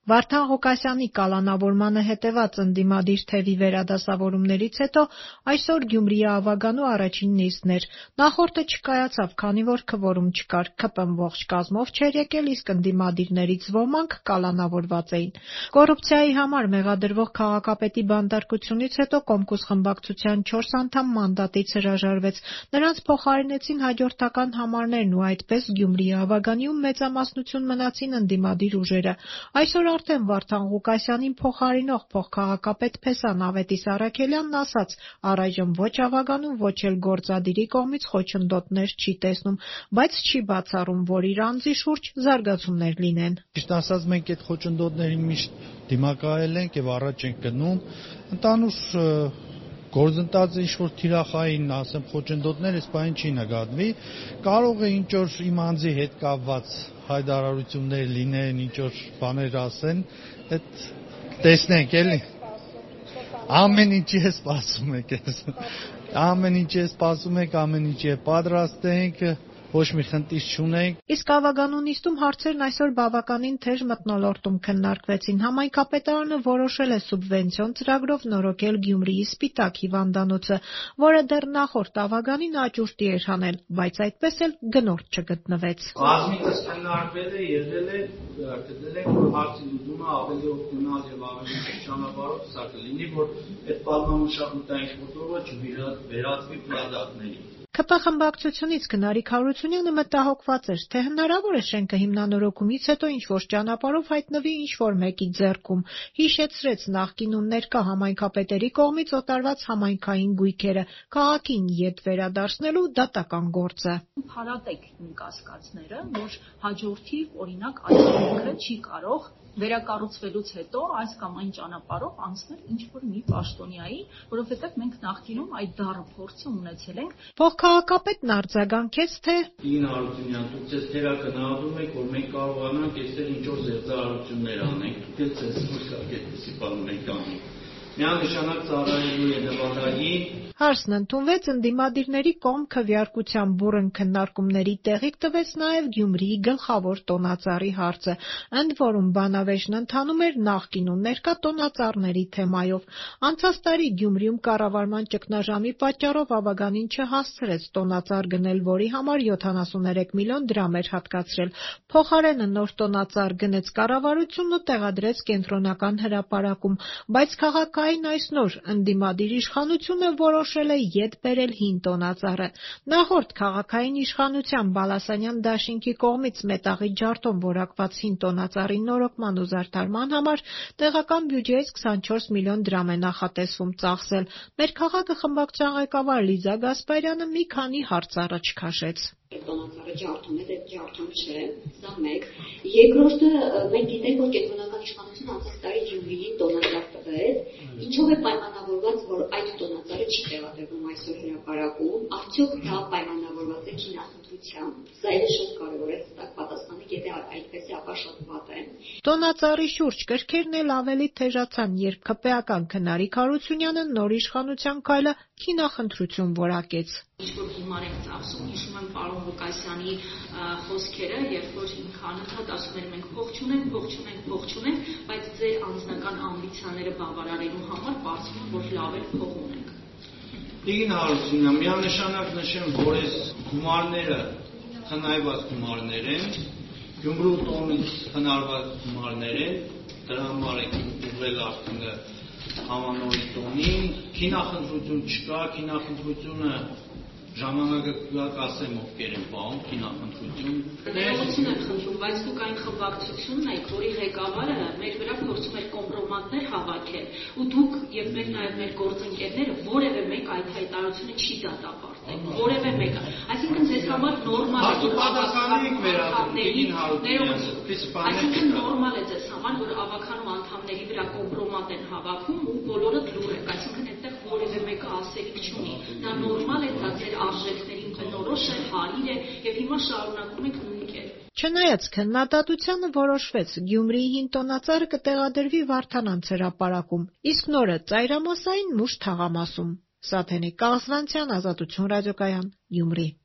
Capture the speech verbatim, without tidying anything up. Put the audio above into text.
Վարդան Ղուկասյանի կալանավորմանը հետևած ընդդիմադիր թևի վերադասավորումներից հետո այսօր Գյումրիի Ավագանու առաջին նիստն էր։ Նախորդը չկայացավ, քանի որ քվորում չկար, ՔՊ-ն ողջ կազմով չէր եկել, իսկ ընդդիմադիրներից ոմանք կալանավորված էին։ Կոռուպցիայի համար մեղադրվող քաղաքապետի բանտարկությունից հետո Կոմկուս խմբակցության չորս անդամ մանդատից հրաժարվեց։ Նրանց փոխարինեցին հաջորդական համարներն ու այդպես Գյումրիի Ավագանիում մեծամասնություն մնացին ընդդիմադիր ուժերը։ Այսօր արդեն Վարդան Ղուկասյանին փոխարինող փոխքաղաքապետ Փեսան Ավետիս Առաքելյանն ասաց՝ առայժմ ոչ Ավագանու, ոչ էլ գործադիրի կողմից խոչընդոտներ չի տեսնում, բայց չի բացառում, որ իր անձի շուրջ զարգացումներ լինեն։ Ճիշտ ասած, մենք այդ խոչընդոտներին միշտ դիմակայել ենք եւ առաջ ենք գնում։ Ընդհանուր գործընթացը ինչ-որ թիրախային, ասեմ, խոչընդոտներ այս բանը չի նկատվի։ Կարող է ինչ-որ իմ անձի հետ կապված հայտարարություններ լինեն, ինչ-որ բաներ ասեն, այդ տեսնենք էլի։ Ամեն ինչի է սպասում եք ես։ Ամեն ինչի է սպասում եք, ամեն ինչի է պատրաստ ենք, ոչ մի խնդիր չունենք։ Իսկ Ավագանու նիստում հարցերն այսօր բավականին թեժ մթնոլորտում քննարկվեցին։ Համայնքապետարանը որոշել է սուբվենցիոն ծրագրով նորոգել Գյումրիի Սպիտակ հիվանդանոցը, որը դեռ նախորդ Ավագանին աճուրդի էր հանել, բայց այդպես էլ գնորդ չգտնվեց։ Բազմիցս քննարկվել է, եղել է, գտել ենք, որ հարցի լուծումը ավելի օպտիմալ եւ ավելի ճանապարհով սա կլինի, որ այդ պատմամշակութային խոտովը չվերածվի պլատակների։ ՔՊ խմբակցությունից Գնարիկ Հարությունյանը մտահոգված էր, թե հնարավոր է շենքը հիմնանորոգումից հետո ինչ-որ ճանապարհով հայտնվի ինչ-որ մեկի ձեռքում, հիշեցրեց նախկին ու ներկա համայնքապետերի կողմից օտարված համայնքային գույքերը, քաղաքին ետ վերադարձնելու դատական գործը։ Փարատեք իմ կասկածները, որ հաջորդիվ օրինակ այս շենքը չի կարող վերակառուցվելուց հետո այս կամ այն ճանապարհով անցնել ինչ-որ մի պաշտոնյայի, որովհետև մենք նախկինում այդ դառը փորձը ունեցել ենք։ Փոխքաղաքապետն արձագանքեց, թե Տիկին Հարությունյան, դուք ձեզ թերակնահատում եք, որ մենք կարողանանք այստեղ ինչ-որ զերծարարություններ անենք, դուք էլ ձեզ դուրս գաք այդպիսի բան մենք անենք։ Միանշանակ ծառայելու է նվադագին։ Հարցն ընդունվեց ընդդիմադիրների կողմ քվեարկության բուռն քննարկումների տեղիք տվեց նաև Գյումրիի գլխավոր տոնածառի հարցը, ընդ որում բանավեճն ընթանում էր նախկին ու ներկա տոնածառների թեմայով։ Անցած տարի Գյումրիում կառավարման ճգնաժամի պատճառով Ավագանին չհասցրեց տոնածառ գնել, որի համար յոթանասուններեք միլիոն դրամ էր հատկացրել։ Փոխարենը նոր տոնածառ գնեց կառավարությունն ու տեղադրեց կենտրոնական հրապարակում, բայց քաղաքային այս նոր ընդդիմադիր իշխանությունը որոշել է ետ բերել հին տոնածառը։ Նախորդ քաղաքային իշխանության Բալասանյան դաշինքի կողմից մետաղի ջարդոն որակված հին տոնածառի նորոգման ու զարդարման համար տեղական բյուջեից քսանչորս միլիոն դրամ է նախատեսվում ծախսել։ Մեր քաղաքը խմբակցության ղեկավար Լիզա Գասպարյանը մի քանի հարց առաջ քաշեց։ Տոնածառը ջարդում է, այդ ջարդում չէ, սա մեկ։ Երկրորդը, մենք գիտենք, որ կենտրոնական իշխանությունը անցած տարի Գյումրիին տոնածառ տվեց, ինչով է պայմանավորված, որ այդ տոնածառը չի տեղադրվում այսօր հրապարակում, արդյոք դա պայմանավորված է քինախնդրությամբ։ Սա էլ շատ կարևոր է հստակ պատասխանեք, եթե այդպես է, ապա շատ վատ է։ Տոնածառի շուրջ կրքերն էլ ավելի թեժացան, երբ ՔՊ-ական Գնարիկ Հարությունյանը նոր իշխանության քայլը քինախնդրություն որակեց։ Ինչ-որ գումար ենք ծախսում, հիշում եմ պարոն Ղուկասյանի խոսքերը, երբ որ ինքը անընդհատ ասում էր մենք փող չունենք, փող չունենք, փող չունենք, բայց ձեր անձնական ամբիցիաները բավարարելու համար պարզվում է, որ լավ է փող ունենք։ Տիկին Հարությունյան, միանշանակ նշեմ, որ այս գումարները խնայված գումարներ են, Գյումրու տոնից խնարված գումարներ են, դրա համար ենք ուղղել արդյունքը համանորի տոնին, քինախնդրություն չկա, քինախնդրությունը ժամանակը կասեմ ովքեր են պահում քինախնդրություն։ Ներողություն եմ խնդրում, բայց դուք այն խմբակցությունն եք, որի ղեկավարը մեր վրա փորձում էր կոմպրոմատներ հավաքել, ու դուք եւ մեր նաեւ մեր գործընկերները որևէ մեկ այդ հայտարարությունը չի դատապարտել, որևէ մեկը։ Այսինքն ձեզ համար նորմալ է, որ պատասխանեք մեր անդամներին, այսինքն նորմալ է ձեզ համար, որ ավականու անդամների վրա կոմպրոմատ են հավաքում ու բոլորը լուր եք, այսինքն այդտեղ որևէ մեկը ասելիք չունի։ Դա նորմալ է, դա ձեր արժեքներին բնորոշ է, հարիր է եւ հիմա շարունակում եք նույն կերպ։ Չնայած քննադատությանը որոշվեց Գյումրիի հին տոնածառը կտեղադրվի Վարդանանց հրապարակում, իսկ նորը ծայրամասային մուշ թաղամասում։ Սաթենիկ Կաղզվանցյան, Ազատություն ռադիոկայան, Գյումրի։